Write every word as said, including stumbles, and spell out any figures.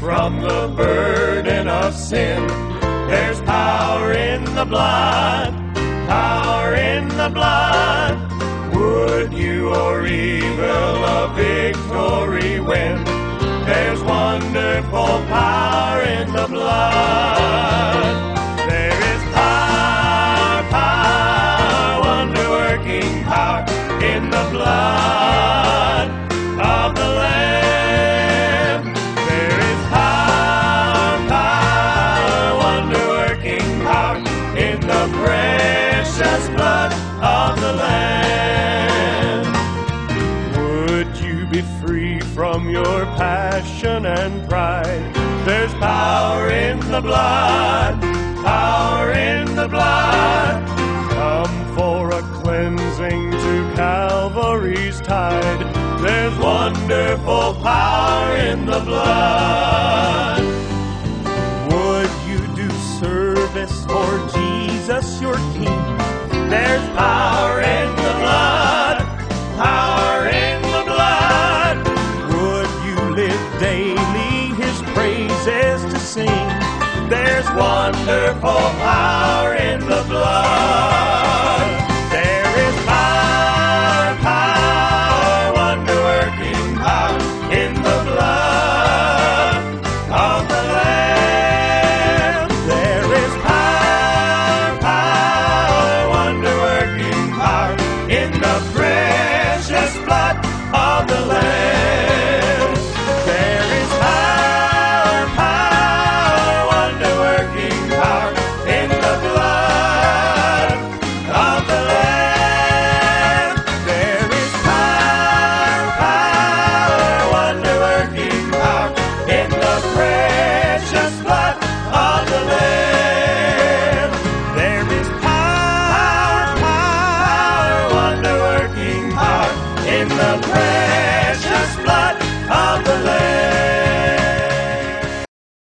from the burden of sin. There's power in the blood, power in the blood. Would you or evil a victory win? There's wonderful power in the blood. There is power, power, wonder-working power in the blood of the Lamb. There is power, power, wonder-working power in the precious blood of the Lamb. Would you be free from your passion and pride? There's power in the blood, power in the blood. Come for a cleansing to Calvary's tide. There's wonderful power in the blood. Would you do service for Jesus your King? There's power in the blood, power in the blood. Would you live daily His praises to sing? There's wonderful power